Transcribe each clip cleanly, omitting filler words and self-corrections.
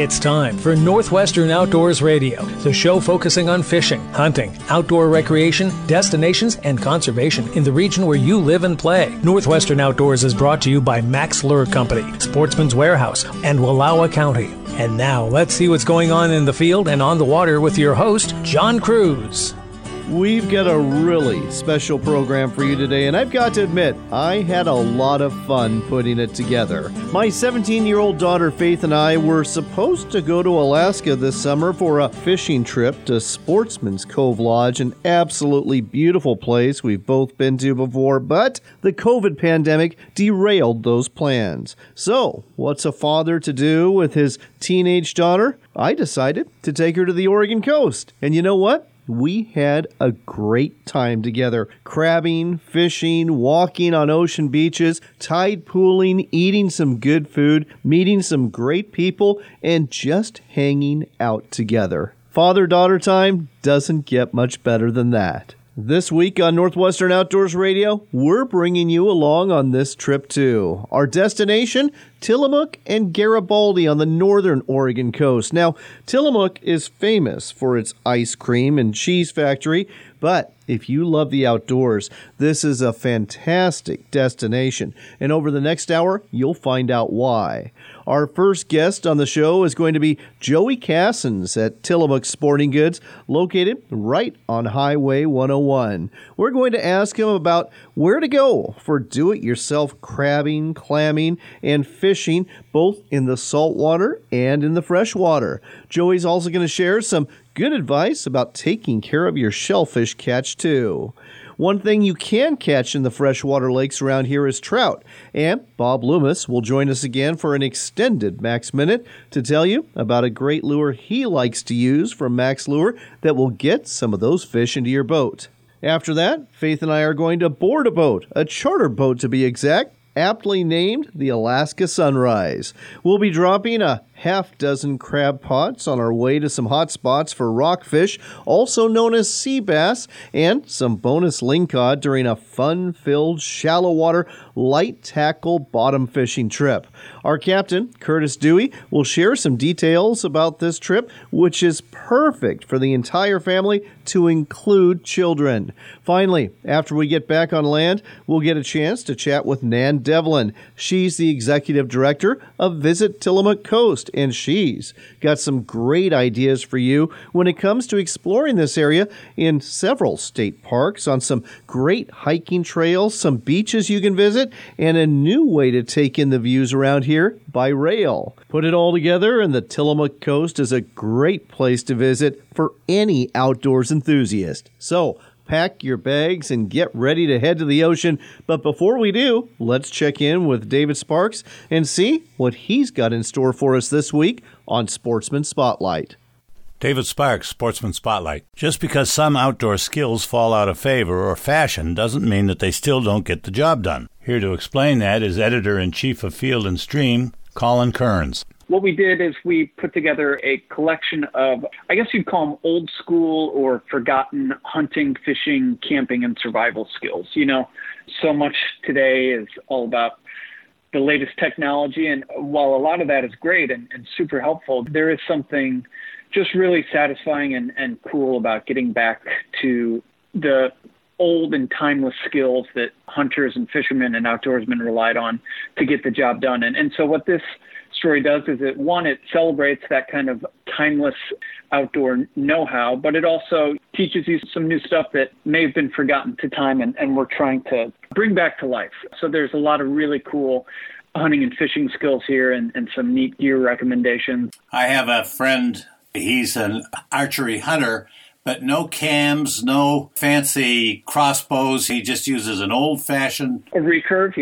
It's time for Northwestern Outdoors Radio, the show focusing on fishing, hunting, outdoor recreation, destinations, and conservation in the region where you live and play. Northwestern Outdoors is brought to you by Max Lure Company, Sportsman's Warehouse, and Wallowa County. And now, let's see what's going on in the field and on the water with your host, John Cruz. We've got a really special program for you today, and I've got to admit, I had a lot of fun putting it together. My 17-year-old daughter Faith and I were supposed to go to Alaska this summer for a fishing trip to Sportsman's Cove Lodge, an absolutely beautiful place we've both been to before, but the COVID pandemic derailed those plans. So, what's a father to do with his teenage daughter? I decided to take her to the Oregon coast, and you know what? We had a great time together, crabbing, fishing, walking on ocean beaches, tide pooling, eating some good food, meeting some great people, and just hanging out together. Father-daughter time doesn't get much better than that. This week on Northwestern Outdoors Radio, we're bringing you along on this trip too. Our destination, Tillamook and Garibaldi on the northern Oregon coast. Now, Tillamook is famous for its ice cream and cheese factory, but if you love the outdoors, this is a fantastic destination. And over the next hour, you'll find out why. Our first guest on the show is going to be Joey Cassens at Tillamook Sporting Goods, located right on Highway 101. We're going to ask him about where to go for do-it-yourself crabbing, clamming, and fishing, both in the saltwater and in the freshwater. Joey's also going to share some good advice about taking care of your shellfish catch, too. One thing you can catch in the freshwater lakes around here is trout, and Bob Loomis will join us again for an extended Max Minute to tell you about a great lure he likes to use from Max Lure that will get some of those fish into your boat. After that, Faith and I are going to board a boat, a charter boat to be exact, aptly named the Alaska Sunrise. We'll be dropping a half-dozen crab pots on our way to some hot spots for rockfish, also known as sea bass, and some bonus lingcod during a fun-filled, shallow-water, light-tackle bottom fishing trip. Our captain, Curtis Dewey, will share some details about this trip, which is perfect for the entire family to include children. Finally, after we get back on land, we'll get a chance to chat with Nan Devlin. She's the executive director of Visit Tillamook Coast, and she's got some great ideas for you when it comes to exploring this area in several state parks, on some great hiking trails, some beaches you can visit, and a new way to take in the views around here by rail. Put it all together, and the Tillamook Coast is a great place to visit for any outdoors enthusiast. So, pack your bags and get ready to head to the ocean. But before we do, let's check in with David Sparks and see what he's got in store for us this week on Sportsman Spotlight. David Sparks, Sportsman Spotlight. Just because some outdoor skills fall out of favor or fashion doesn't mean that they still don't get the job done. Here to explain that is Editor-in-Chief of Field and Stream, Colin Kearns. What we did is we put together a collection of, I guess you'd call them old school or forgotten hunting, fishing, camping, and survival skills. You know, so much today is all about the latest technology. And while a lot of that is great and super helpful, there is something just really satisfying and cool about getting back to the old and timeless skills that hunters and fishermen and outdoorsmen relied on to get the job done. And so what this story does is it celebrates that kind of timeless outdoor know-how, but it also teaches you some new stuff that may have been forgotten to time and we're trying to bring back to life. So there's a lot of really cool hunting and fishing skills here and some neat gear recommendations. I have a friend, he's an archery hunter, but no cams, no fancy crossbows. He just uses an old-fashioned a recurve,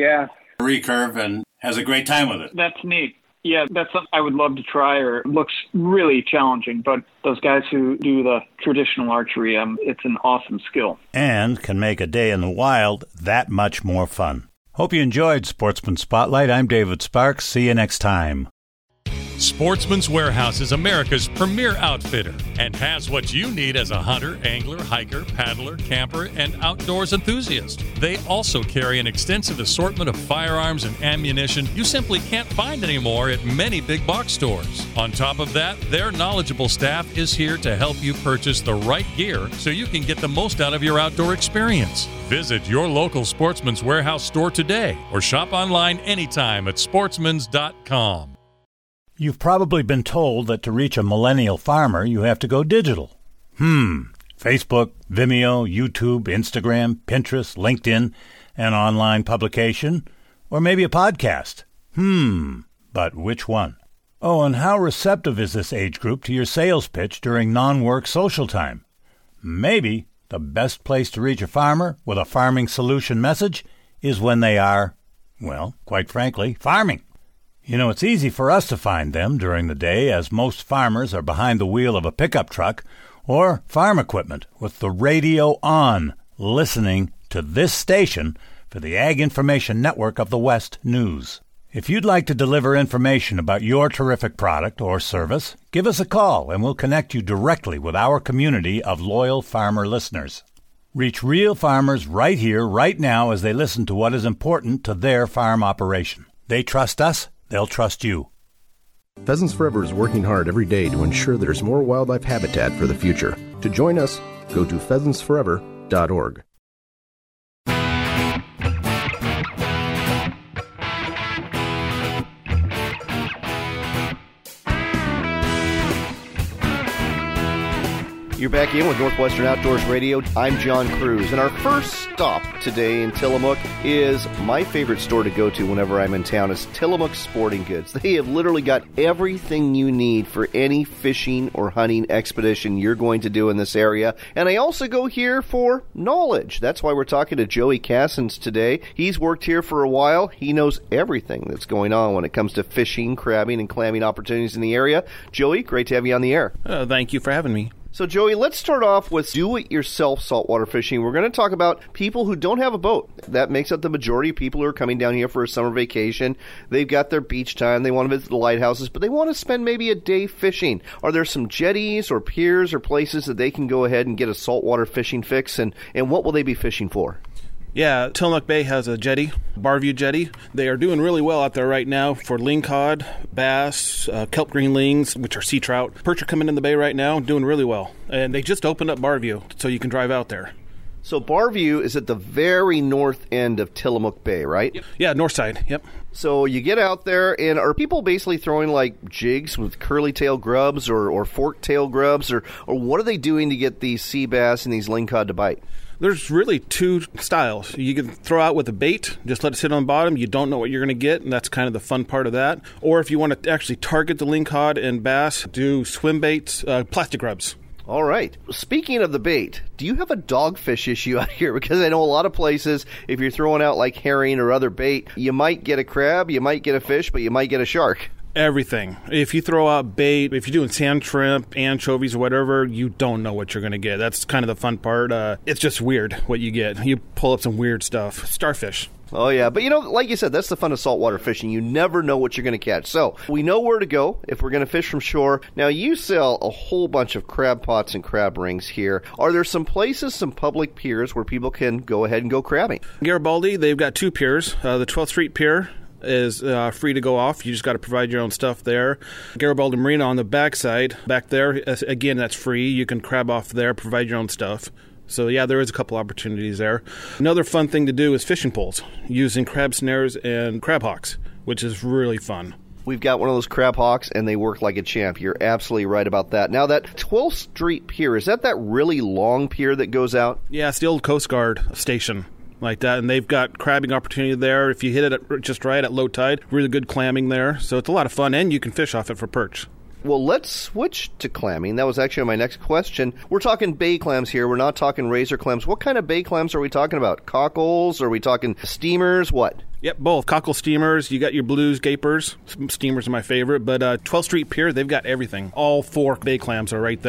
and has a great time with it. That's neat. Yeah, that's something I would love to try, or it looks really challenging. But those guys who do the traditional archery, it's an awesome skill. And can make a day in the wild that much more fun. Hope you enjoyed Sportsman Spotlight. I'm David Sparks. See you next time. Sportsman's Warehouse is America's premier outfitter and has what you need as a hunter, angler, hiker, paddler, camper, and outdoors enthusiast. They also carry an extensive assortment of firearms and ammunition you simply can't find anymore at many big box stores. On top of that, their knowledgeable staff is here to help you purchase the right gear so you can get the most out of your outdoor experience. Visit your local Sportsman's Warehouse store today or shop online anytime at sportsmans.com. You've probably been told that to reach a millennial farmer, you have to go digital. Facebook, Vimeo, YouTube, Instagram, Pinterest, LinkedIn, an online publication, or maybe a podcast. But which one? Oh, and how receptive is this age group to your sales pitch during non-work social time? Maybe the best place to reach a farmer with a farming solution message is when they are, well, quite frankly, farming. You know, it's easy for us to find them during the day, as most farmers are behind the wheel of a pickup truck or farm equipment with the radio on, listening to this station for the Ag Information Network of the West News. If you'd like to deliver information about your terrific product or service, give us a call and we'll connect you directly with our community of loyal farmer listeners. Reach real farmers right here, right now, as they listen to what is important to their farm operation. They trust us. They'll trust you. Pheasants Forever is working hard every day to ensure there's more wildlife habitat for the future. To join us, go to pheasantsforever.org. You're back in with Northwestern Outdoors Radio. I'm John Cruz, and our first stop today in Tillamook is my favorite store to go to whenever I'm in town. Is Tillamook Sporting Goods. They have literally got everything you need for any fishing or hunting expedition you're going to do in this area. And I also go here for knowledge. That's why we're talking to Joey Cassens today. He's worked here for a while. He knows everything that's going on when it comes to fishing, crabbing, and clamming opportunities in the area. Joey, great to have you on the air. Thank you for having me. So, Joey, let's start off with do-it-yourself saltwater fishing. We're going to talk about people who don't have a boat. That makes up the majority of people who are coming down here for a summer vacation. They've got their beach time. They want to visit the lighthouses, but they want to spend maybe a day fishing. Are there some jetties or piers or places that they can go ahead and get a saltwater fishing fix, and what will they be fishing for? Yeah, Tillamook Bay has a jetty, Barview Jetty. They are doing really well out there right now for lingcod, bass, kelp greenlings, which are sea trout. Perch are coming in the bay right now, doing really well. And they just opened up Barview, so you can drive out there. So Barview is at the very north end of Tillamook Bay, right? Yep. Yeah, north side, yep. So you get out there, and are people basically throwing like jigs with curly tail grubs or fork tail grubs, or what are they doing to get these sea bass and these lingcod to bite? There's really two styles. You can throw out with a bait, just let it sit on the bottom. You don't know what you're going to get, and that's kind of the fun part of that. Or if you want to actually target the lingcod and bass, do swim baits, plastic grubs. All right. Speaking of the bait, do you have a dogfish issue out here? Because I know a lot of places, if you're throwing out like herring or other bait, you might get a crab, you might get a fish, but you might get a shark. Everything. If you throw out bait, if you're doing sand shrimp, anchovies, or whatever, you don't know what you're going to get. That's kind of the fun part. It's just weird what you get. You pull up some weird stuff. Starfish. Oh, yeah. But, like you said, that's the fun of saltwater fishing. You never know what you're going to catch. So we know where to go if we're going to fish from shore. Now, you sell a whole bunch of crab pots and crab rings here. Are there some places, some public piers where people can go ahead and go crabbing? Garibaldi, they've got two piers. The 12th Street Pier is free to go off. You just got to provide your own stuff there. Garibaldi Marina on the backside, back there, again, that's free. You can crab off there, provide your own stuff. So, yeah, there is a couple opportunities there. Another fun thing to do is fishing poles, using crab snares and crab hawks, which is really fun. We've got one of those crab hawks, and they work like a champ. You're absolutely right about that. Now, that 12th Street Pier, is that really long pier that goes out? Yeah, it's the old Coast Guard station. Like that, and they've got crabbing opportunity there. If you hit it at just right at low tide, really good clamming there. So it's a lot of fun, and you can fish off it for perch. Well, let's switch to clamming. That was actually my next question. We're talking bay clams here. We're not talking razor clams. What kind of bay clams are we talking about? Cockles? Are we talking steamers? What? Yep, both. Cockle steamers. You got your blues gapers. Steamers are my favorite. But 12th Street Pier, they've got everything. All 4 bay clams are right there.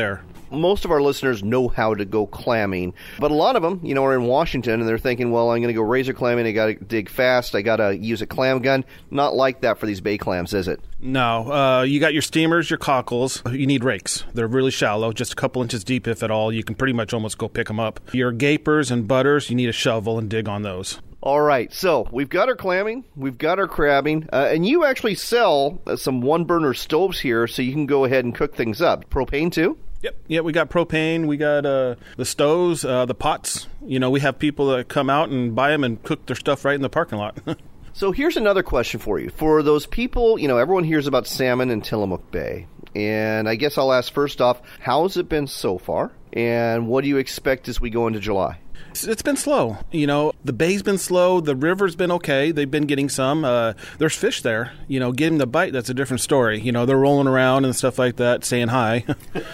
most of our listeners know how to go clamming, but a lot of them, are in Washington and they're thinking, well, I'm going to go razor clamming. I got to dig fast. I got to use a clam gun. Not like that for these bay clams, is it? No. You got your steamers, your cockles. You need rakes. They're really shallow, just a couple inches deep, if at all. You can pretty much almost go pick them up. Your gapers and butters, you need a shovel and dig on those. All right, so we've got our clamming, we've got our crabbing, and you actually sell some one-burner stoves here, so you can go ahead and cook things up. Propane, too? Yep. Yeah, we got propane, we got the stoves, the pots. We have people that come out and buy them and cook their stuff right in the parking lot. So here's another question for you. For those people, everyone hears about salmon in Tillamook Bay, and I guess I'll ask first off, how's it been so far, and what do you expect as we go into July? It's been slow. The bay's been slow. The river's been okay. They've been getting some. There's fish there. Getting the bite, that's a different story. They're rolling around and stuff like that, saying hi.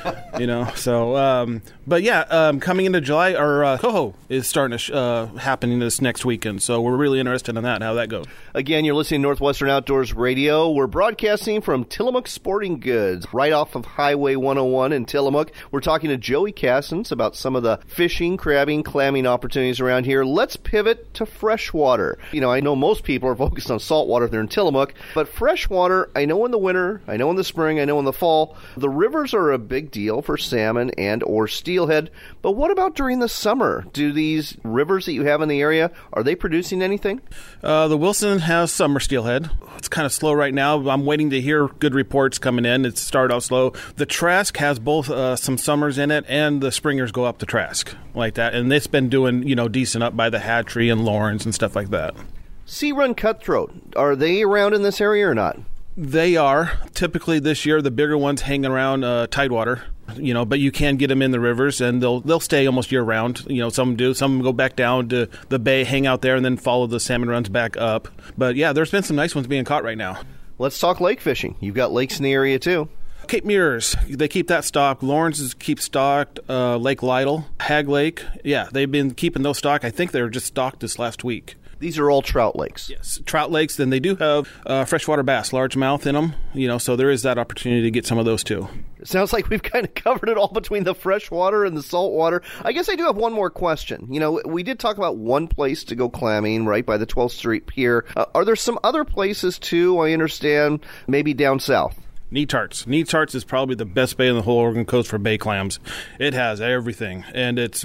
So, but yeah, coming into July, our coho is starting to happening this next weekend. So we're really interested in that, how that goes. Again, you're listening to Northwestern Outdoors Radio. We're broadcasting from Tillamook Sporting Goods, right off of Highway 101 in Tillamook. We're talking to Joey Cassens about some of the fishing, crabbing, clamming opportunities around here. Let's pivot to freshwater. I know most people are focused on saltwater if they're in Tillamook, but freshwater, I know in the winter, I know in the spring, I know in the fall, the rivers are a big deal for salmon and or steelhead, but what about during the summer? Do these rivers that you have in the area, are they producing anything? The Wilson has summer steelhead. It's kind of slow right now. I'm waiting to hear good reports coming in. It started out slow. The Trask has both some summers in it, and the springers go up the Trask like that, and it's been doing, decent up by the Hatchery and Lawrence and stuff like that. Sea Run Cutthroat, are they around in this area or not? They are. Typically this year, the bigger ones hang around Tidewater, but you can get them in the rivers, and they'll stay almost year-round. Some do. Some go back down to the bay, hang out there, and then follow the salmon runs back up. But, yeah, there's been some nice ones being caught right now. Let's talk lake fishing. You've got lakes in the area, too. Cape Mears, they keep that stocked. Lawrence keeps stocked. Lake Lytle, Hag Lake. Yeah, they've been keeping those stocked. I think they were just stocked this last week. These are all trout lakes. Yes, trout lakes. Then they do have freshwater bass, largemouth in them. So there is that opportunity to get some of those too. It sounds like we've kind of covered it all between the freshwater and the saltwater. I guess I do have one more question. We did talk about one place to go clamming, right, by the 12th Street Pier. Are there some other places too, I understand, maybe down south? Netarts. Netarts is probably the best bay in the whole Oregon coast for bay clams. It has everything, and it's,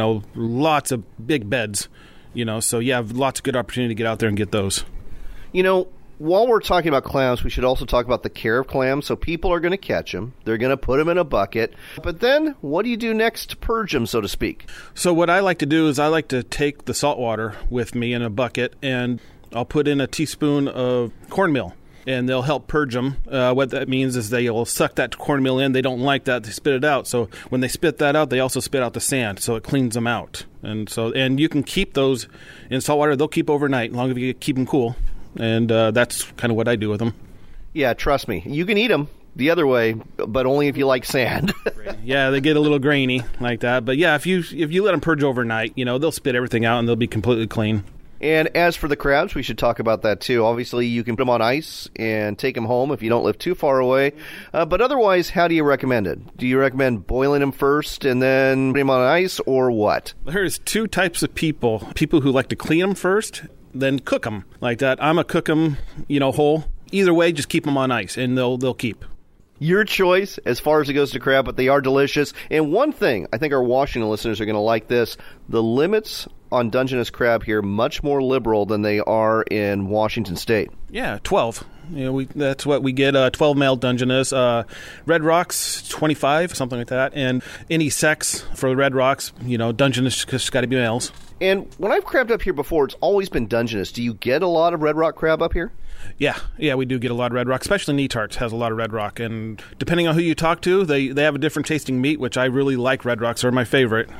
lots of big beds, so you have lots of good opportunity to get out there and get those. While we're talking about clams, we should also talk about the care of clams. So people are going to catch them. They're going to put them in a bucket. But then what do you do next to purge them, so to speak? So what I like to do is I like to take the salt water with me in a bucket, and I'll put in a teaspoon of cornmeal. And they'll help purge them. What that means is they will suck that cornmeal in. They don't like that. They spit it out. So when they spit that out, they also spit out the sand. So it cleans them out. And you can keep those in salt water. They'll keep overnight, as long as you keep them cool. And that's kind of what I do with them. Yeah, trust me. You can eat them the other way, but only if you like sand. Yeah, they get a little grainy like that. But yeah, if you let them purge overnight, they'll spit everything out and they'll be completely clean. And as for the crabs, we should talk about that too. Obviously, you can put them on ice and take them home if you don't live too far away. But otherwise, how do you recommend it? Do you recommend boiling them first and then putting them on ice, or what? There's two types of people. People who like to clean them first, then cook them like that. I'm a cook them, whole. Either way, just keep them on ice, and they'll keep. Your choice as far as it goes to crab, but they are delicious. And one thing, I think our Washington listeners are going to like this, the limits on Dungeness crab here much more liberal than they are in Washington State. Yeah, 12. That's what we get, 12 male Dungeness. Red Rocks, 25, something like that. And any sex for Red Rocks, Dungeness just got to be males. And when I've crabbed up here before, it's always been Dungeness. Do you get a lot of Red Rock crab up here? Yeah, we do get a lot of Red Rock, especially Netarts has a lot of Red Rock. And depending on who you talk to, they have a different tasting meat, which I really like. Red Rocks are my favorite,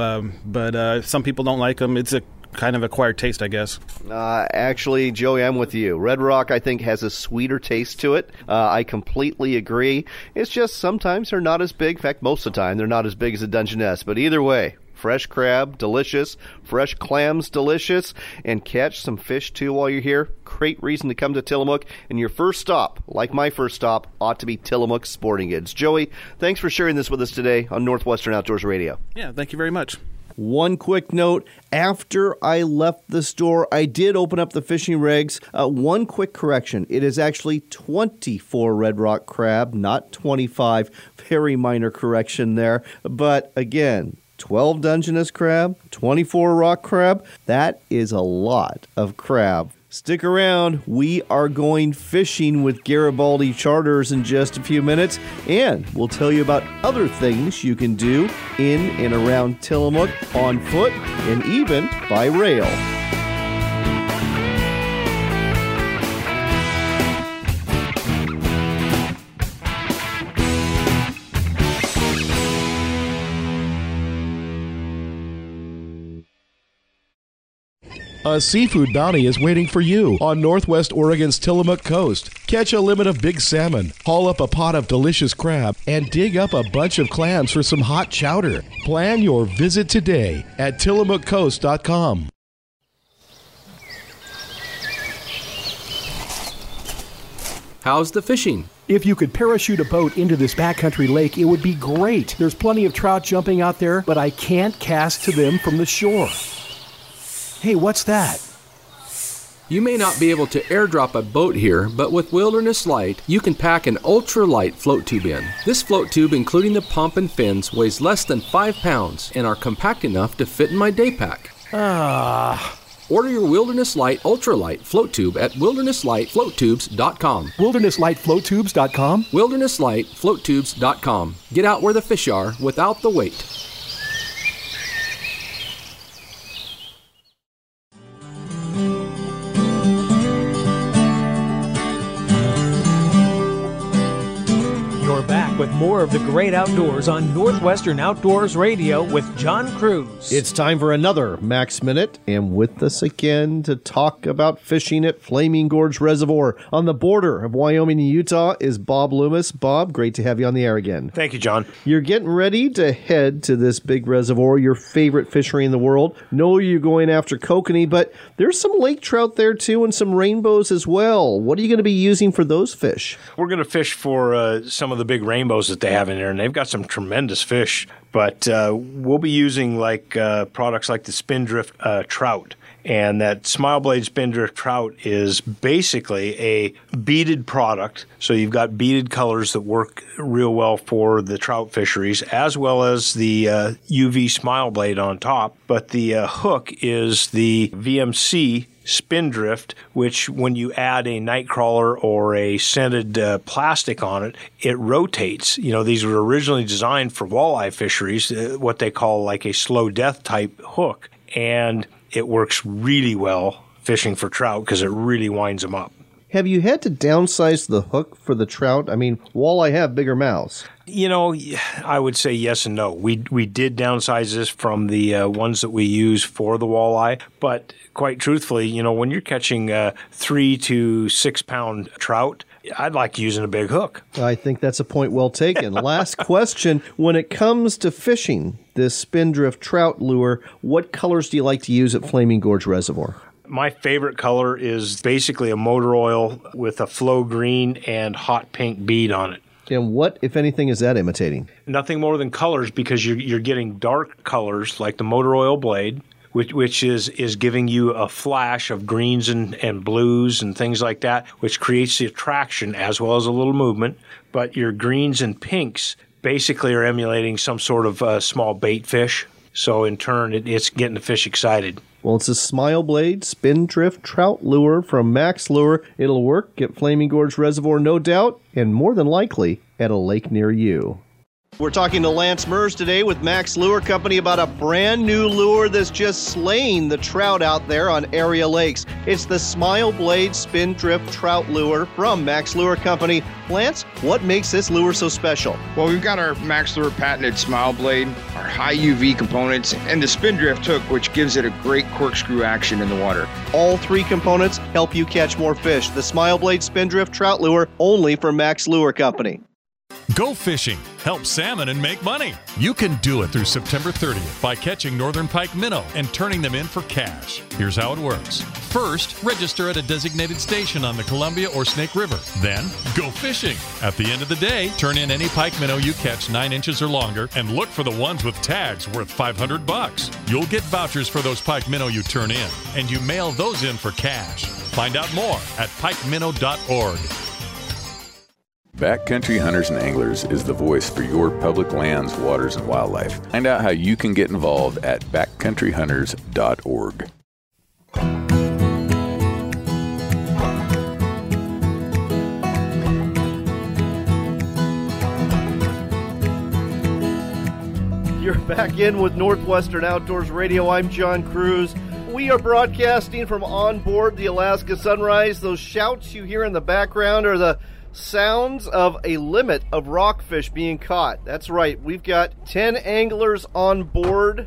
but some people don't like them. It's a kind of acquired taste, I guess. Actually, Joey, I'm with you. Red Rock, I think, has a sweeter taste to it. I completely agree. It's just sometimes they're not as big. In fact, most of the time, they're not as big as a Dungeness. But either way, Fresh crab, delicious. Fresh clams, delicious. And catch some fish, too, while you're here. Great reason to come to Tillamook. And your first stop, like my first stop, ought to be Tillamook Sporting Goods. Joey, thanks for sharing this with us today on Northwestern Outdoors Radio. Yeah, thank you very much. One quick note, after I left the store, I did open up the fishing regs. One quick correction. It is actually 24 red rock crab, not 25. Very minor correction there. But again, 12 Dungeness crab, 24 rock crab. That is a lot of crab. Stick around. We are going fishing with Garibaldi Charters in just a few minutes, and we'll tell you about other things you can do in and around Tillamook on foot and even by rail. A seafood bounty is waiting for you on Northwest Oregon's Tillamook coast. Catch a limit of big salmon, haul up a pot of delicious crab, and dig up a bunch of clams for some hot chowder. Plan your visit today at tillamookcoast.com. How's the fishing? If you could parachute a boat into this backcountry lake, it would be great. There's plenty of trout jumping out there, but I can't cast to them from the shore. Hey, what's that? You may not be able to airdrop a boat here, but with Wilderness Light, you can pack an ultralight float tube in. This float tube, including the pump and fins, weighs less than 5 pounds and are compact enough to fit in my day pack. Order your Wilderness Light ultralight float tube at wildernesslightfloattubes.com. Wildernesslightfloattubes.com? Wildernesslightfloattubes.com. Get out where the fish are without the weight. With more of the great outdoors on Northwestern Outdoors Radio with John Cruz. It's time for another Max Minute, and with us again to talk about fishing at Flaming Gorge Reservoir on the border of Wyoming and Utah is Bob Loomis. Bob, great to have you on the air again. Thank you, John. You're getting ready to head to this big reservoir, your favorite fishery in the world. Know you're going after kokanee, but there's some lake trout there too and some rainbows as well. What are you going to be using for those fish? We're going to fish for some of the big rainbows that they have in there, and they've got some tremendous fish. But we'll be using products like the Spindrift trout. And that Smile Blade Spindrift trout is basically a beaded product. So you've got beaded colors that work real well for the trout fisheries, as well as the UV Smile Blade on top. But the hook is the VMC Spindrift, which when you add a nightcrawler or a scented plastic on it, it rotates. You know, these were originally designed for walleye fisheries, what they call like a slow death type hook. And it works really well fishing for trout because it really winds them up. Have you had to downsize the hook for the trout? I mean, walleye have bigger mouths. You know, I would say yes and no. We did downsize this from the ones that we use for the walleye, but quite truthfully, you know, when you're catching 3 to 6 pound trout, I'd like using a big hook. I think that's a point well taken. Last question. When it comes to fishing this Spindrift trout lure, what colors do you like to use at Flaming Gorge Reservoir? My favorite color is basically a motor oil with a flow green and hot pink bead on it. And what, if anything, is that imitating? Nothing more than colors, because you're getting dark colors like the motor oil blade, which is giving you a flash of greens and blues and things like that, which creates the attraction as well as a little movement. But your greens and pinks basically are emulating some sort of small bait fish. So in turn, it's getting the fish excited. Well, it's a Smile Blade Spindrift trout lure from Max Lure. It'll work at Flaming Gorge Reservoir, no doubt, and more than likely at a lake near you. We're talking to Lance Mers today with Max Lure Company about a brand new lure that's just slaying the trout out there on area lakes. It's the Smile Blade Spindrift trout lure from Max Lure Company. Lance, what makes this lure so special? Well, we've got our Max Lure patented Smile Blade, our high UV components, and the Spindrift hook, which gives it a great corkscrew action in the water. All three components help you catch more fish. The Smile Blade Spindrift trout lure, only from Max Lure Company. Go fishing, help salmon, and make money. You can do it through September 30th by catching northern pike minnow and turning them in for cash. Here's how it works. First, register at a designated station on the Columbia or Snake River. Then, go fishing. At the end of the day, turn in any pike minnow you catch 9 inches or longer and look for the ones with tags worth $500. You'll get vouchers for those pike minnow you turn in, and you mail those in for cash. Find out more at pikeminnow.org. Backcountry Hunters and Anglers is the voice for your public lands, waters, and wildlife. Find out how you can get involved at backcountryhunters.org. You're back in with Northwestern Outdoors Radio. I'm John Cruz. We are broadcasting from on board the Alaska Sunrise. Those shouts you hear in the background are the sounds of a limit of rockfish being caught. That's right. We've got 10 anglers on board,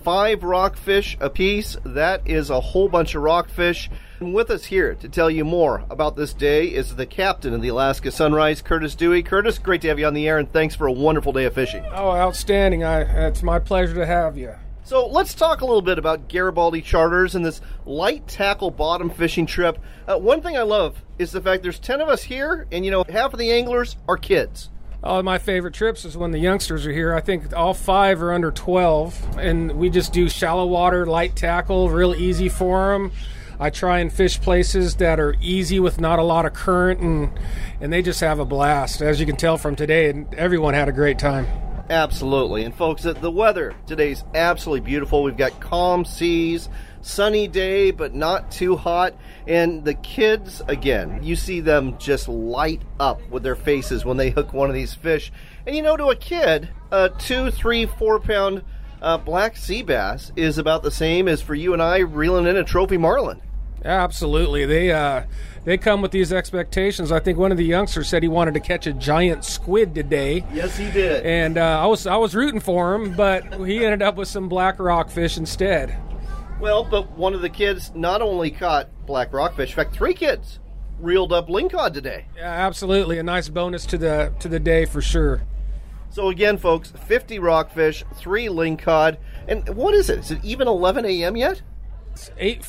5 rockfish apiece. That is a whole bunch of rockfish. And with us here to tell you more about this day is the captain of the Alaska Sunrise, Curtis Dewey. Curtis, great to have you on the air, and thanks for a wonderful day of fishing. Oh, outstanding. It's my pleasure to have you. So let's talk a little bit about Garibaldi Charters and this light tackle bottom fishing trip. One thing I love is the fact there's 10 of us here, and half of the anglers are kids. Oh, my favorite trips is when the youngsters are here. I think all 5 are under 12, and we just do shallow water, light tackle, real easy for them. I try and fish places that are easy with not a lot of current, and they just have a blast. As you can tell from today, and everyone had a great time. Absolutely. And folks, the weather today's absolutely beautiful. We've got calm seas, sunny day, but not too hot. And the kids, again, you see them just light up with their faces when they hook one of these fish. And to a kid, a 2, 3, 4 pound black sea bass is about the same as for you and I reeling in a trophy marlin. Absolutely. They come with these expectations. I think one of the youngsters said he wanted to catch a giant squid today. Yes, he did. And I was rooting for him, but he ended up with some black rockfish instead. Well, but one of the kids not only caught black rockfish, in fact, 3 kids reeled up lingcod today. Yeah, absolutely. A nice bonus to the day for sure. So again, folks, 50 rockfish, 3 lingcod. And what is it? Is it even 11 a.m. yet? It's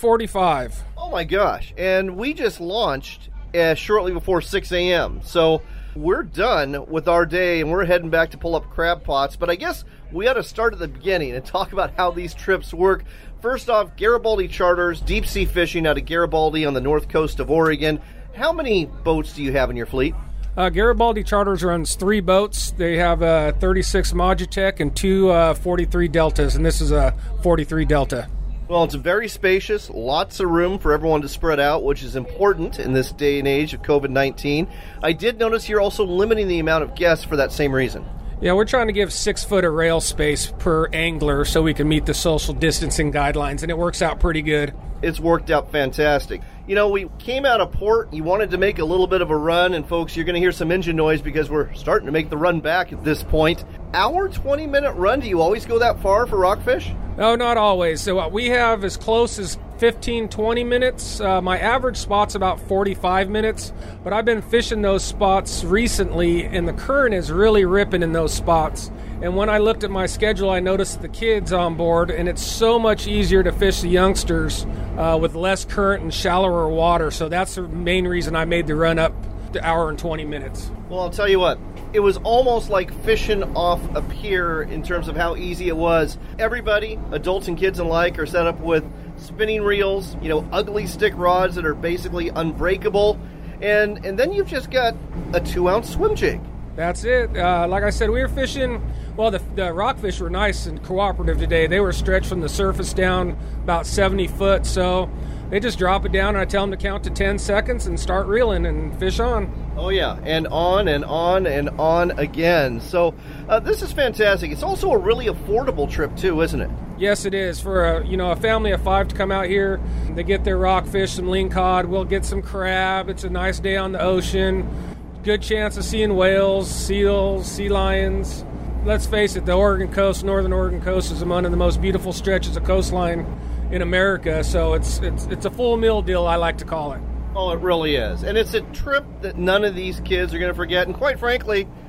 8:45. Oh my gosh. And we just launched shortly before 6 a.m. So we're done with our day and we're heading back to pull up crab pots. But I guess we ought to start at the beginning and talk about how these trips work. First off, Garibaldi Charters, deep sea fishing out of Garibaldi on the north coast of Oregon. How many boats do you have in your fleet? Garibaldi Charters runs 3 boats. They have a 36 Magitech and 2 43 Deltas, and this is a 43 Delta. Well, it's very spacious, lots of room for everyone to spread out, which is important in this day and age of COVID-19. I did notice you're also limiting the amount of guests for that same reason. Yeah, we're trying to give 6 foot of rail space per angler so we can meet the social distancing guidelines, and it works out pretty good. It's worked out fantastic. We came out of port, you wanted to make a little bit of a run, and folks, you're going to hear some engine noise because we're starting to make the run back at this point. Our 20-minute run, do you always go that far for rockfish? No, not always. So we have as close as 15, 20 minutes. My average spot's about 45 minutes, but I've been fishing those spots recently, and the current is really ripping in those spots. And when I looked at my schedule, I noticed the kids on board, and it's so much easier to fish the youngsters with less current and shallower water. So that's the main reason I made the run up to hour and 20 minutes. Well, I'll tell you what, it was almost like fishing off a pier in terms of how easy it was. Everybody, adults and kids alike, are set up with spinning reels, ugly stick rods that are basically unbreakable, and then you've just got a 2-ounce swim jig. That's it. Like I said, we were fishing. Well, the rockfish were nice and cooperative today. They were stretched from the surface down about 70 foot, so they just drop it down, and I tell them to count to 10 seconds and start reeling and fish on. Oh, yeah, and on and on and on again. So this is fantastic. It's also a really affordable trip, too, isn't it? Yes, it is. For a family of 5 to come out here, they get their rockfish, some lingcod. We'll get some crab. It's a nice day on the ocean. Good chance of seeing whales, seals, sea lions. Let's face it, the Oregon coast, northern Oregon coast, is one of the most beautiful stretches of coastline in America, so it's a full meal deal, I like to call it. Oh, it really is. And it's a trip that none of these kids are going to forget. And quite frankly,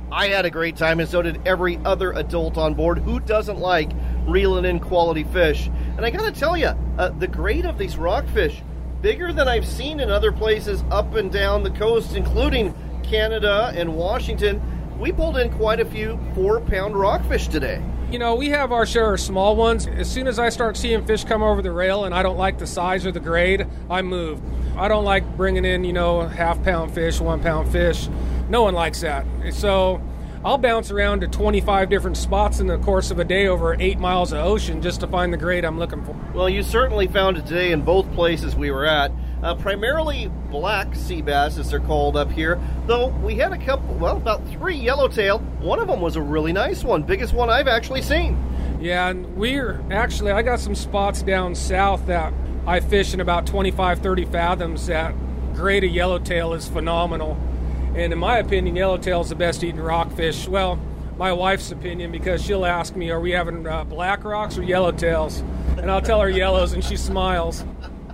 I had a great time, and so did every other adult on board. Who doesn't like reeling in quality fish? And I gotta tell you, the grade of these rockfish, bigger than I've seen in other places up and down the coast, including Canada and Washington. We pulled in quite a few 4-pound rockfish today. You know, we have our share of small ones. As soon as I start seeing fish come over the rail and I don't like the size or the grade, I move. I don't like bringing in, half-pound fish, 1-pound fish. No one likes that. So I'll bounce around to 25 different spots in the course of a day over 8 miles of ocean just to find the grade I'm looking for. Well, you certainly found it today in both places we were at. Primarily black sea bass, as they're called up here, though we had about 3 yellowtail. One of them was a really nice one, biggest one I've actually seen. Yeah, and I got some spots down south that I fish in about 25, 30 fathoms. That grade of yellowtail is phenomenal. And in my opinion, yellowtail is the best eating rockfish. Well, my wife's opinion, because she'll ask me, are we having black rocks or yellowtails? And I'll tell her yellows, and she smiles.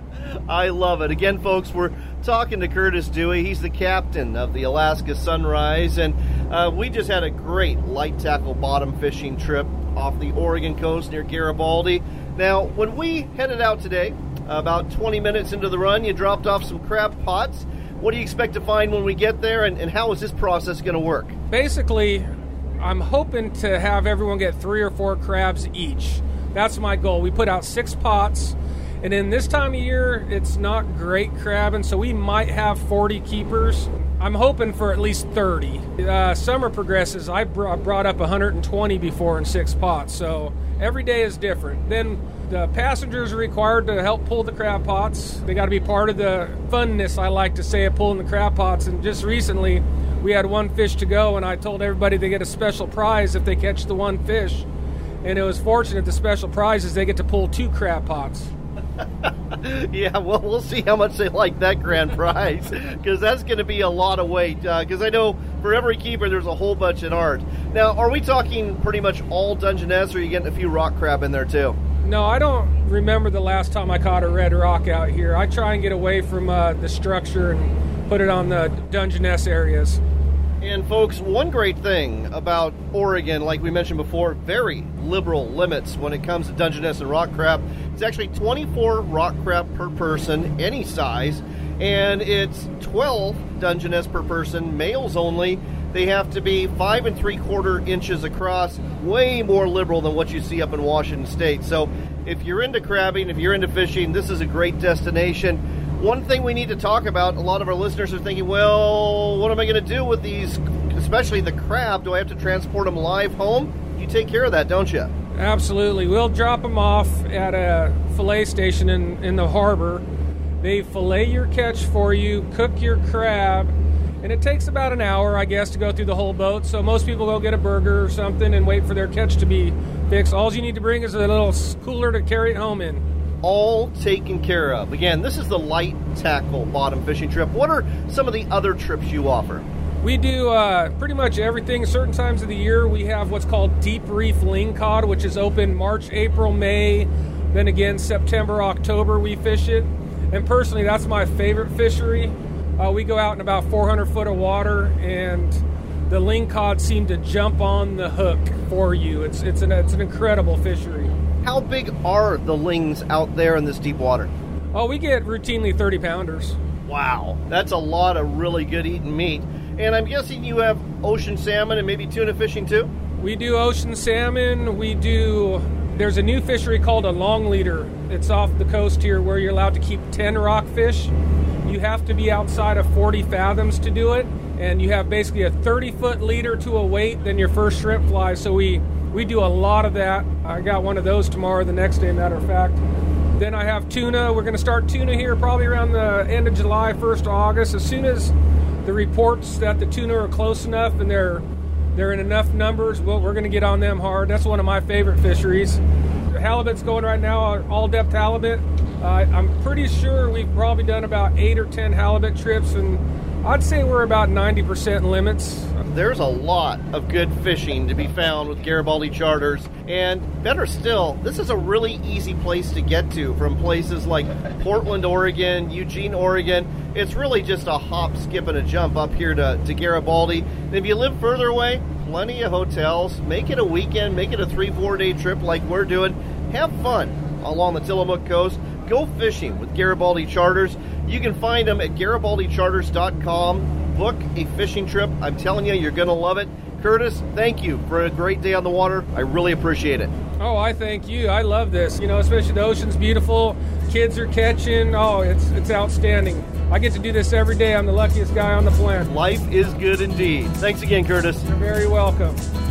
I love it. Again, folks, we're talking to Curtis Dewey. He's the captain of the Alaska Sunrise, and we just had a great light tackle bottom fishing trip off the Oregon coast near Garibaldi. Now, when we headed out today, about 20 minutes into the run, you dropped off some crab pots. What do you expect to find when we get there, and how is this process going to work? Basically, I'm hoping to have everyone get 3 or 4 crabs each. That's my goal. We put out 6 pots. And in this time of year, it's not great crabbing, so we might have 40 keepers. I'm hoping for at least 30. Summer progresses. I brought up 120 before in 6 pots, so every day is different. Then the passengers are required to help pull the crab pots. They got to be part of the funness, I like to say, of pulling the crab pots. And just recently, we had 1 fish to go, and I told everybody they get a special prize if they catch the 1 fish. And it was fortunate the special prize is they get to pull 2 crab pots. Yeah, well, we'll see how much they like that grand prize, because that's going to be a lot of weight, because I know for every keeper there's a whole bunch in art. Now, are we talking pretty much all Dungeness, or are you getting a few rock crab in there too? No, I don't remember the last time I caught a red rock out here. I try and get away from the structure and put it on the Dungeness areas. And folks, one great thing about Oregon, like we mentioned before, very liberal limits when it comes to Dungeness and rock crab. It's actually 24 rock crab per person, any size, and it's 12 Dungeness per person, males only. They have to be 5 3/4 inches across, way more liberal than what you see up in Washington State. So if you're into crabbing, if you're into fishing, this is a great destination. One thing we need to talk about, a lot of our listeners are thinking, well, what am I going to do with these, especially the crab? Do I have to transport them live home? You take care of that, don't you? Absolutely. We'll drop them off at a fillet station in the harbor. They fillet your catch for you, cook your crab, and it takes about an hour, I guess, to go through the whole boat. So most people go get a burger or something and wait for their catch to be fixed. All you need to bring is a little cooler to carry it home in. All taken care of. Again, this is the light tackle bottom fishing trip. What are some of the other trips you offer? We do pretty much everything. Certain times of the year, we have what's called Deep Reef Lingcod, which is open March, April, May. Then again, September, October, we fish it. And personally, that's my favorite fishery. We go out in about 400 foot of water, and the lingcod seem to jump on the hook for you. It's an incredible fishery. How big are the lings out there in this deep water? Oh, we get routinely 30-pounders. Wow, that's a lot of really good eating meat. And I'm guessing you have ocean salmon and maybe tuna fishing too? We do ocean salmon. There's a new fishery called a long leader. It's off the coast here where you're allowed to keep 10 rockfish. You have to be outside of 40 fathoms to do it. And you have basically a 30-foot leader to a weight, then your first shrimp fly. So we do a lot of that. I got one of those tomorrow, the next day, matter of fact. Then I have tuna. We're going to start tuna here probably around the end of July, 1st of August. As soon as the reports that the tuna are close enough and they're in enough numbers, we're going to get on them hard. That's one of my favorite fisheries. The halibut's going right now, all-depth halibut. I'm pretty sure we've probably done about 8 or 10 halibut trips, and I'd say we're about 90% limits. There's a lot of good fishing to be found with Garibaldi Charters, and better still, this is a really easy place to get to from places like Portland, Oregon, Eugene, Oregon. It's really just a hop, skip, and a jump up here to Garibaldi. And if you live further away, plenty of hotels. Make it a weekend, make it a 3-4 day trip like we're doing. Have fun along the Tillamook coast. Go fishing with Garibaldi Charters. You can find them at GaribaldiCharters.com. Book a fishing trip. I'm telling you, you're going to love it. Curtis, thank you for a great day on the water. I really appreciate it. Oh, I thank you. I love this. Especially the ocean's beautiful. Kids are catching. Oh, it's outstanding. I get to do this every day. I'm the luckiest guy on the planet. Life is good indeed. Thanks again, Curtis. You're very welcome.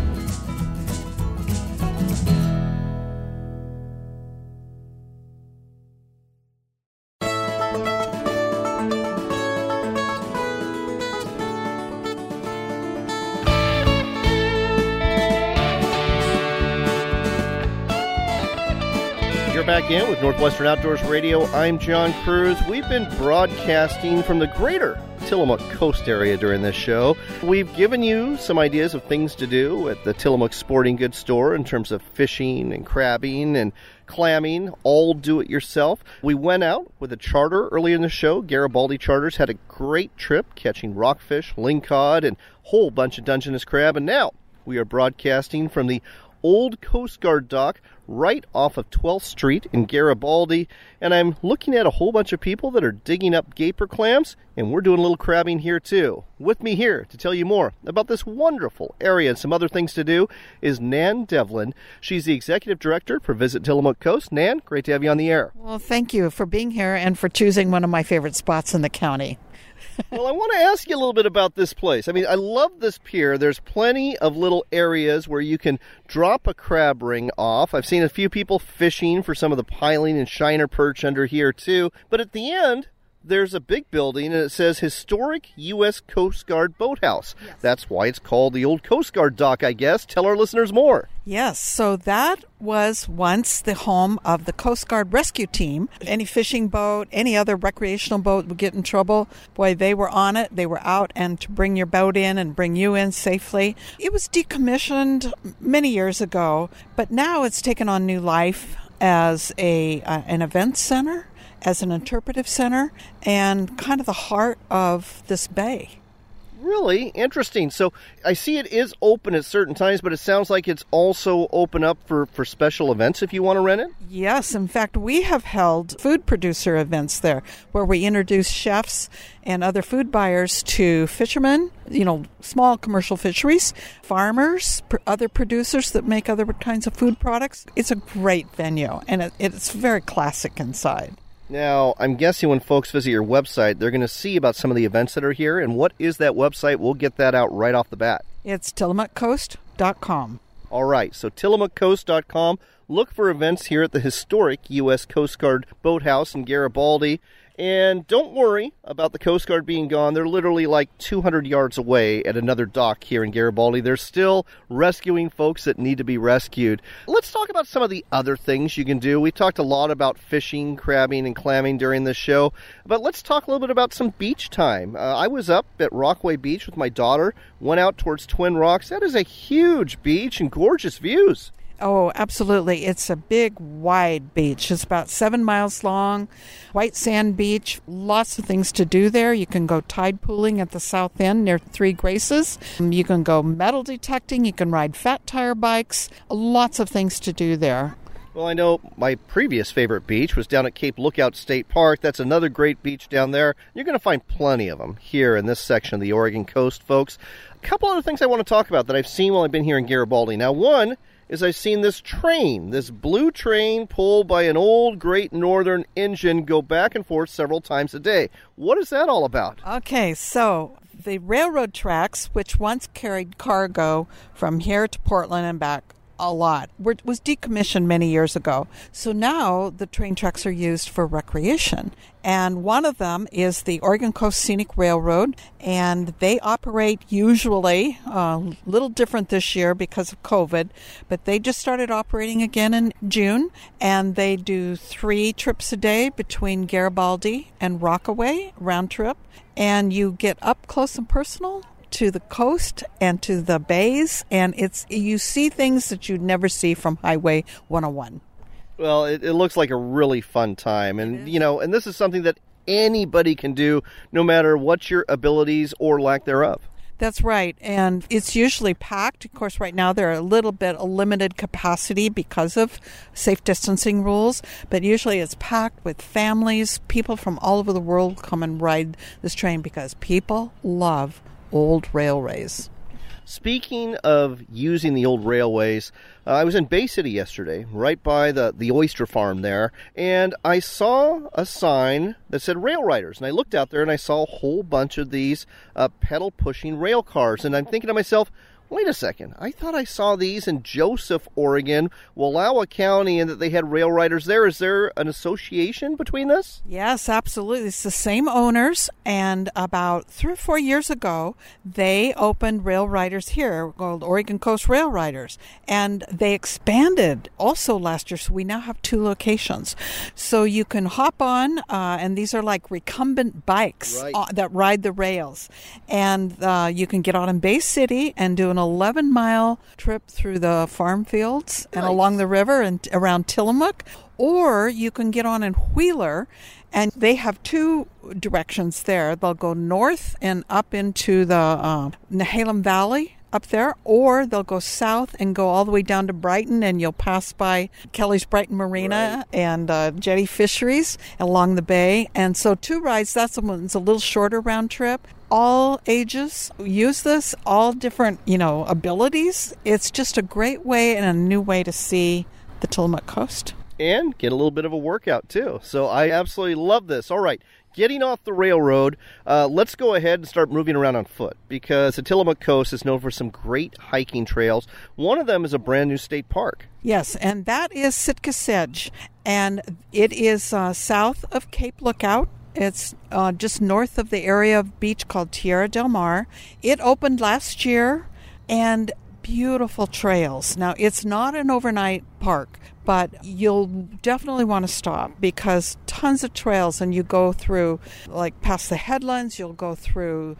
Back in with Northwestern Outdoors Radio. I'm John Cruz. We've been broadcasting from the greater Tillamook Coast area during this show. We've given you some ideas of things to do at the Tillamook Sporting Goods store in terms of fishing and crabbing and clamming, all do-it-yourself. We went out with a charter earlier in the show. Garibaldi Charters had a great trip catching rockfish, lingcod, and a whole bunch of Dungeness crab. And now we are broadcasting from the old Coast Guard dock right off of 12th Street in Garibaldi, and I'm looking at a whole bunch of people that are digging up gaper clams, and we're doing a little crabbing here too. With me here to tell you more about this wonderful area and some other things to do is Nan Devlin. She's the Executive Director for Visit Tillamook Coast. Nan, great to have you on the air. Well, thank you for being here and for choosing one of my favorite spots in the county. Well, I want to ask you a little bit about this place. I mean, I love this pier. There's plenty of little areas where you can drop a crab ring off. I've seen a few people fishing for some of the piling and shiner perch under here, too. But at the end, there's a big building, and it says Historic U.S. Coast Guard Boathouse. Yes. That's why it's called the Old Coast Guard Dock, I guess. Tell our listeners more. Yes, so that was once the home of the Coast Guard Rescue Team. Any fishing boat, any other recreational boat would get in trouble. Boy, they were on it. They were out and to bring your boat in and bring you in safely. It was decommissioned many years ago, but now it's taken on new life as an event center, as an interpretive center, and kind of the heart of this bay. Really interesting. So I see it is open at certain times, but it sounds like it's also open up for special events if you want to rent it? Yes. In fact, we have held food producer events there where we introduce chefs and other food buyers to fishermen, small commercial fisheries, farmers, other producers that make other kinds of food products. It's a great venue, and it's very classic inside. Now, I'm guessing when folks visit your website, they're going to see about some of the events that are here. And what is that website? We'll get that out right off the bat. It's TillamookCoast.com. All right, so TillamookCoast.com. Look for events here at the historic U.S. Coast Guard Boathouse in Garibaldi. And don't worry about the Coast Guard being gone. They're literally like 200 yards away at another dock here in Garibaldi. They're still rescuing folks that need to be rescued. Let's talk about some of the other things you can do. We talked a lot about fishing, crabbing, and clamming during this show, but let's talk a little bit about some beach time. I was up at Rockaway Beach with my daughter, went out towards Twin Rocks. That is a huge beach and gorgeous views. Oh, absolutely. It's a big, wide beach. It's about 7 miles long, white sand beach, lots of things to do there. You can go tide pooling at the south end near Three Graces. You can go metal detecting. You can ride fat tire bikes. Lots of things to do there. Well, I know my previous favorite beach was down at Cape Lookout State Park. That's another great beach down there. You're going to find plenty of them here in this section of the Oregon coast, folks. A couple other things I want to talk about that I've seen while I've been here in Garibaldi. Now, one is I've seen this train, this blue train pulled by an old Great Northern engine go back and forth several times a day. What is that all about? Okay, so the railroad tracks, which once carried cargo from here to Portland and back a lot. It was decommissioned many years ago. So now the train tracks are used for recreation. And one of them is the Oregon Coast Scenic Railroad, and they operate usually, a little different this year because of COVID, but they just started operating again in June, and they do 3 trips a day between Garibaldi and Rockaway, round trip, and you get up close and personal to the coast and to the bays, and you see things that you'd never see from Highway 101. Well, it looks like a really fun time, and and this is something that anybody can do, no matter what your abilities or lack thereof. That's right, and it's usually packed. Of course, right now they're a little bit a limited capacity because of safe distancing rules, but usually it's packed with families. People from all over the world come and ride this train because people love old railways. Speaking of using the old railways, I was in Bay City yesterday, right by the oyster farm there, and I saw a sign that said Rail Riders. And I looked out there and I saw a whole bunch of these pedal-pushing rail cars. And I'm thinking to myself, wait a second, I thought I saw these in Joseph, Oregon, Wallowa County, and that they had Rail Riders there. Is there an association between this? Yes, absolutely. It's the same owners, and about 3 or 4 years ago, they opened Rail Riders here, called Oregon Coast Rail Riders, and they expanded also last year, so we now have 2 locations. So you can hop on, and these are like recumbent bikes that ride the rails, and you can get on in Bay City and do an 11-mile trip through the farm fields and along the river and around Tillamook, or you can get on in Wheeler, and they have 2 directions there. They'll go north and up into the Nehalem Valley up there, or they'll go south and go all the way down to Brighton, and you'll pass by Kelly's Brighton Marina and Jetty Fisheries along the bay. And so 2 rides, that's the one. It's a little shorter round trip. All ages use this, all different, abilities. It's just a great way and a new way to see the Tillamook Coast. And get a little bit of a workout, too. So I absolutely love this. All right, getting off the railroad, let's go ahead and start moving around on foot, because the Tillamook Coast is known for some great hiking trails. One of them is a brand new state park. Yes, and that is Sitka Sedge, and it is south of Cape Lookout. It's just north of the area of beach called Tierra del Mar. It opened last year, and beautiful trails. Now, it's not an overnight park, but you'll definitely want to stop because tons of trails, and you go through, like past the headlands, you'll go through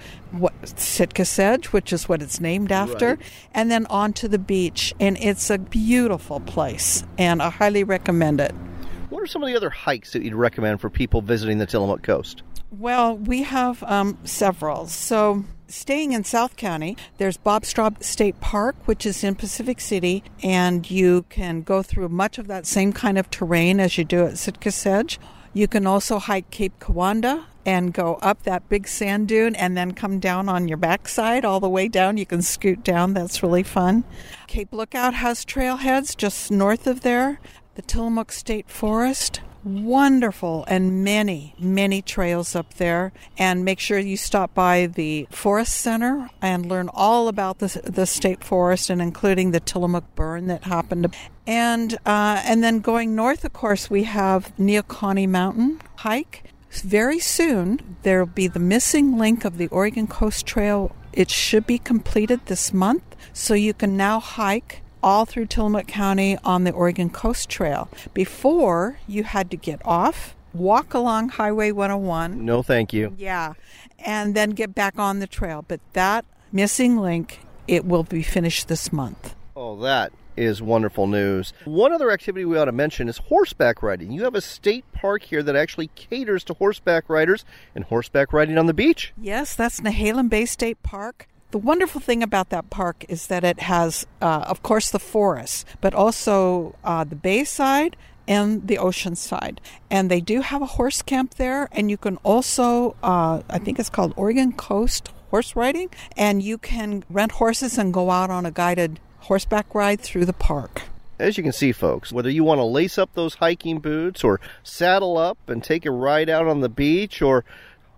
Sitka Sedge, which is what it's named after, and then onto the beach. And it's a beautiful place, and I highly recommend it. What are some of the other hikes that you'd recommend for people visiting the Tillamook Coast? Well, we have several. So staying in South County, there's Bob Straub State Park, which is in Pacific City, and you can go through much of that same kind of terrain as you do at Sitka Sedge. You can also hike Cape Kiwanda and go up that big sand dune and then come down on your backside all the way down. You can scoot down. That's really fun. Cape Lookout has trailheads just north of there. The Tillamook State Forest, wonderful, and many, many trails up there. And make sure you stop by the Forest Center and learn all about the state forest, and including the Tillamook burn that happened. And then going north, of course, we have Neocony Mountain hike. Very soon, there will be the missing link of the Oregon Coast Trail. It should be completed this month, so you can now hike all through Tillamook County on the Oregon Coast Trail. Before, you had to get off, walk along Highway 101. No, thank you. Yeah, and then get back on the trail. But that missing link, it will be finished this month. Oh, that is wonderful news. One other activity we ought to mention is horseback riding. You have a state park here that actually caters to horseback riders and horseback riding on the beach. Yes, that's Nehalem Bay State Park. The wonderful thing about that park is that it has, of course, the forest, but also the bay side and the ocean side. And they do have a horse camp there, and you can also, I think it's called Oregon Coast Horse Riding, and you can rent horses and go out on a guided horseback ride through the park. As you can see, folks, whether you want to lace up those hiking boots or saddle up and take a ride out on the beach, or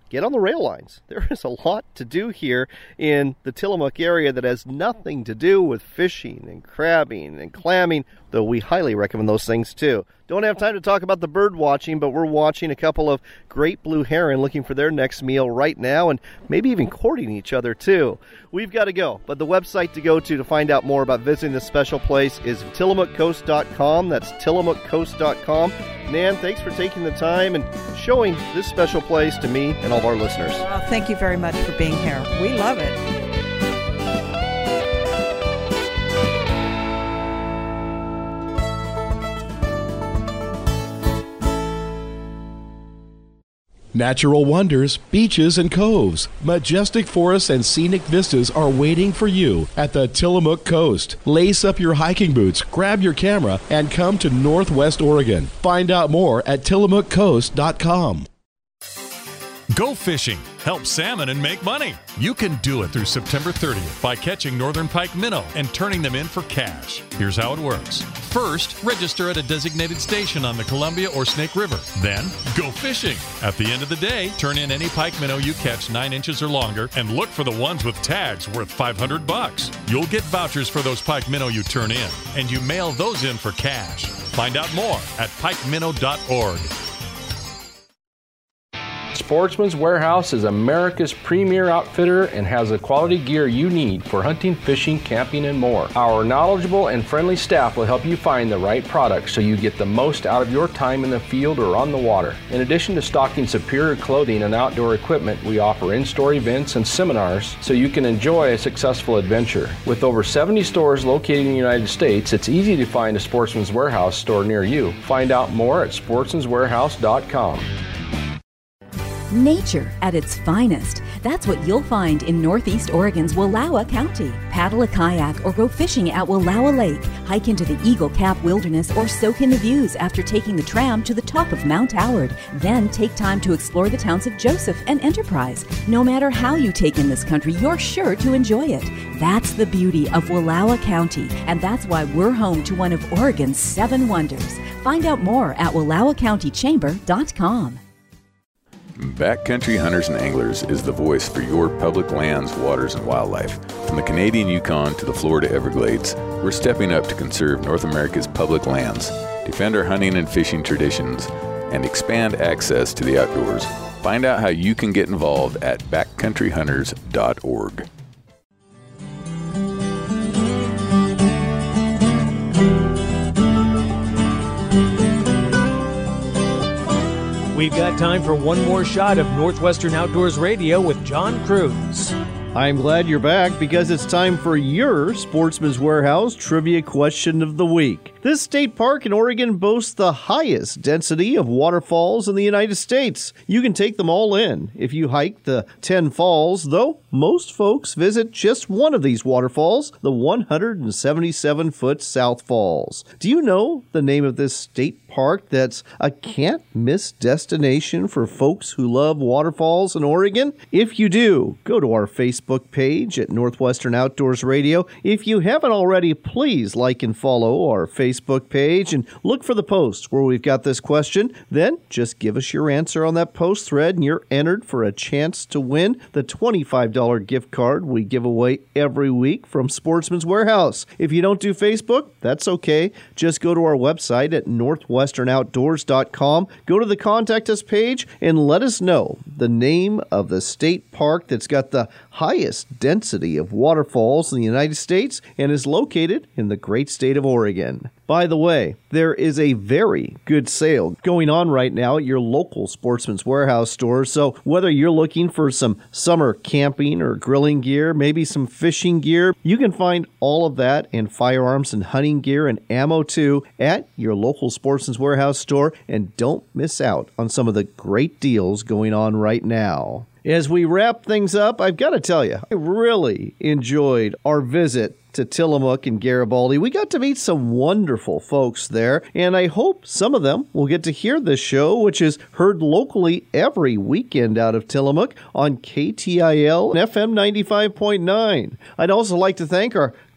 get on the rail lines. There is a lot to do here in the Tillamook area that has nothing to do with fishing and crabbing and clamming, though we highly recommend those things too. Don't have time to talk about the bird watching, but we're watching a couple of great blue heron looking for their next meal right now, and maybe even courting each other too. We've got to go, but the website to go to find out more about visiting this special place is tillamookcoast.com. That's tillamookcoast.com. Nan, thanks for taking the time and showing this special place to me and all of our listeners. Well, thank you very much for being here. We love it. Natural wonders, beaches, and coves, majestic forests, and scenic vistas are waiting for you at the Tillamook Coast. Lace up your hiking boots, grab your camera, and come to Northwest Oregon. Find out more at tillamookcoast.com. Go fishing, help salmon, and make money. You can do it through September 30th by catching northern pike minnow and turning them in for cash. Here's how it works. First, register at a designated station on the Columbia or Snake River. Then, go fishing. At the end of the day, turn in any pike minnow you catch 9 inches or longer and look for the ones with tags worth $500. You'll get vouchers for those pike minnow you turn in, and you mail those in for cash. Find out more at pikeminnow.org. Sportsman's Warehouse is America's premier outfitter and has the quality gear you need for hunting, fishing, camping, and more. Our knowledgeable and friendly staff will help you find the right product so you get the most out of your time in the field or on the water. In addition to stocking superior clothing and outdoor equipment, we offer in-store events and seminars so you can enjoy a successful adventure. With over 70 stores located in the United States, it's easy to find a Sportsman's Warehouse store near you. Find out more at sportsmanswarehouse.com. Nature at its finest. That's what you'll find in Northeast Oregon's Wallowa County. Paddle a kayak or go fishing at Wallowa Lake. Hike into the Eagle Cap Wilderness or soak in the views after taking the tram to the top of Mount Howard. Then take time to explore the towns of Joseph and Enterprise. No matter how you take in this country, you're sure to enjoy it. That's the beauty of Wallowa County, and that's why we're home to one of Oregon's 7 wonders. Find out more at WallowaCountyChamber.com. Backcountry Hunters and Anglers is the voice for your public lands, waters, and wildlife. From the Canadian Yukon to the Florida Everglades, we're stepping up to conserve North America's public lands, defend our hunting and fishing traditions, and expand access to the outdoors. Find out how you can get involved at backcountryhunters.org. We've got time for one more shot of Northwestern Outdoors Radio with John Cruz. I'm glad you're back because it's time for your Sportsman's Warehouse Trivia Question of the Week. This state park in Oregon boasts the highest density of waterfalls in the United States. You can take them all in if you hike the 10 falls, though most folks visit just one of these waterfalls, the 177-foot South Falls. Do you know the name of this state park that's a can't-miss destination for folks who love waterfalls in Oregon? If you do, go to our Facebook page at Northwestern Outdoors Radio. If you haven't already, please like and follow our Facebook page and look for the post where we've got this question. Then just give us your answer on that post thread and you're entered for a chance to win the $25 gift card we give away every week from Sportsman's Warehouse. If you don't do Facebook, that's okay. Just go to our website at northwesternoutdoors.com, go to the Contact Us page, and let us know the name of the state park that's got the highest density of waterfalls in the United States and is located in the great state of Oregon. By the way, there is a very good sale going on right now at your local Sportsman's Warehouse store. So whether you're looking for some summer camping or grilling gear, maybe some fishing gear, you can find all of that and firearms and hunting gear and ammo too at your local Sportsman's Warehouse store. And don't miss out on some of the great deals going on right now. As we wrap things up, I've got to tell you, I really enjoyed our visit to Tillamook and Garibaldi. We got to meet some wonderful folks there, and I hope some of them will get to hear this show, which is heard locally every weekend out of Tillamook on KTIL FM 95.9. I'd also like to thank our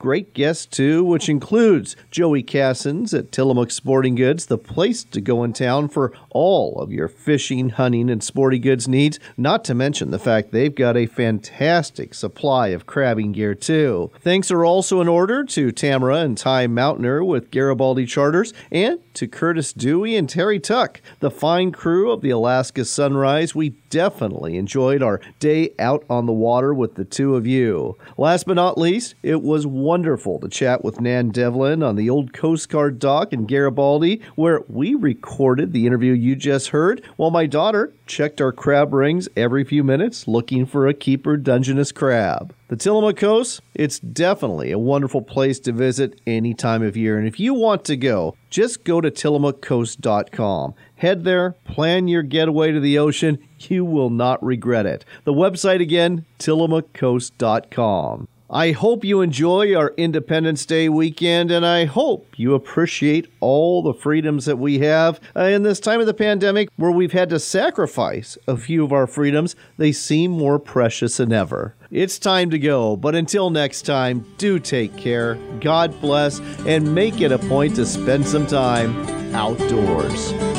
great guests too, which includes Joey Cassins at Tillamook Sporting Goods, the place to go in town for all of your fishing, hunting, and sporting goods needs, not to mention the fact they've got a fantastic supply of crabbing gear too. Thanks are also in order to Tamara and Ty Mountner with Garibaldi Charters, and to Curtis Dewey and Terry Tuck, the fine crew of the Alaska Sunrise. We definitely enjoyed our day out on the water with the two of you. Last but not least, it was wonderful to chat with Nan Devlin on the old Coast Guard dock in Garibaldi, where we recorded the interview you just heard, while my daughter checked our crab rings every few minutes looking for a keeper Dungeness crab. The Tillamook Coast, it's definitely a wonderful place to visit any time of year. And if you want to go, just go to tillamookcoast.com. Head there, plan your getaway to the ocean. You will not regret it. The website again, tillamookcoast.com. I hope you enjoy our Independence Day weekend, and I hope you appreciate all the freedoms that we have in this time of the pandemic where we've had to sacrifice a few of our freedoms. They seem more precious than ever. It's time to go, but until next time, do take care, God bless, and make it a point to spend some time outdoors.